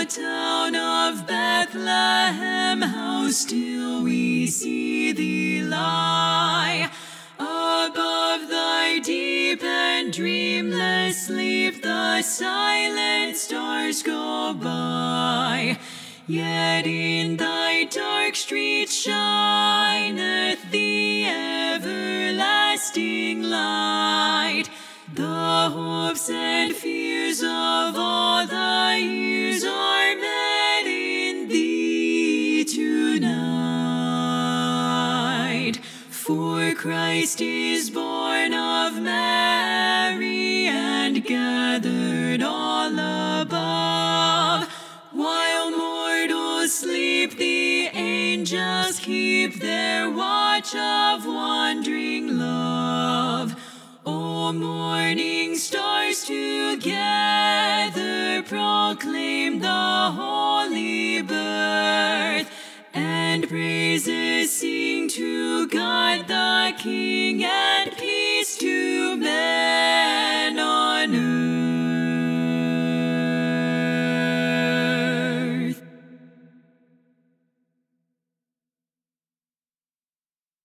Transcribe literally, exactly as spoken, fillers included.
the town of Bethlehem, how still we see thee lie. Above thy deep and dreamless sleep, the silent stars go by. Yet in thy dark streets shineth the everlasting light. The hopes and fears of all thy years are met in thee tonight. For Christ is born of Mary and gathered all above. While mortals sleep, the angels keep their watch of wondering love. O morning stars together proclaim the holy birth, and praises sing to God the King, and peace to